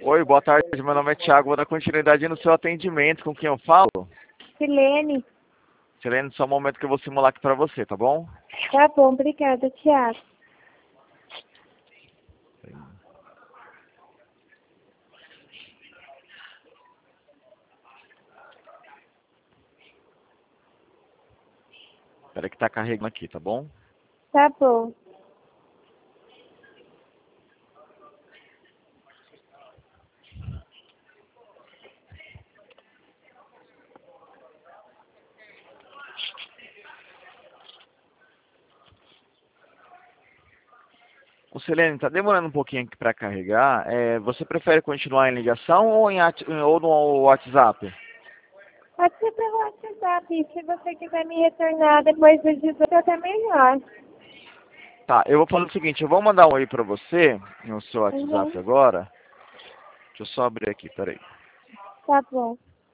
Oi, boa tarde, meu nome é Thiago, vou dar continuidade no seu atendimento, com quem eu falo? Silene. Silene, só um momento que eu vou simular aqui pra você, tá bom? Tá bom, obrigada, Thiago. Espera que tá carregando aqui, tá bom? Tá bom. Ô Silene, tá demorando um pouquinho aqui pra carregar. Você prefere continuar em ligação ou no WhatsApp? Pode ser pelo WhatsApp. Se você quiser me retornar depois das 18, até melhor. Tá, eu vou fazer o seguinte, eu vou mandar um oi pra você no seu WhatsApp Uhum. agora. Deixa eu só abrir aqui, peraí. Tá bom.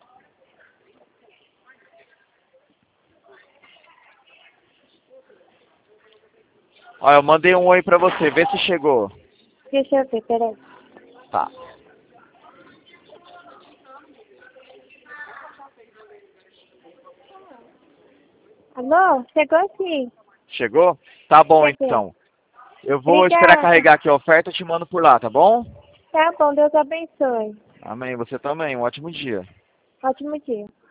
Ó, eu mandei um oi pra você, vê se chegou. Deixa eu ver, peraí. Tá. Alô? Chegou sim. Chegou? Tá bom Chegou. então. Eu vou esperar Obrigada. carregar aqui a oferta e te mando por lá, tá bom? Tá bom, Deus abençoe. Amém. Você também. Um ótimo dia. Ótimo dia.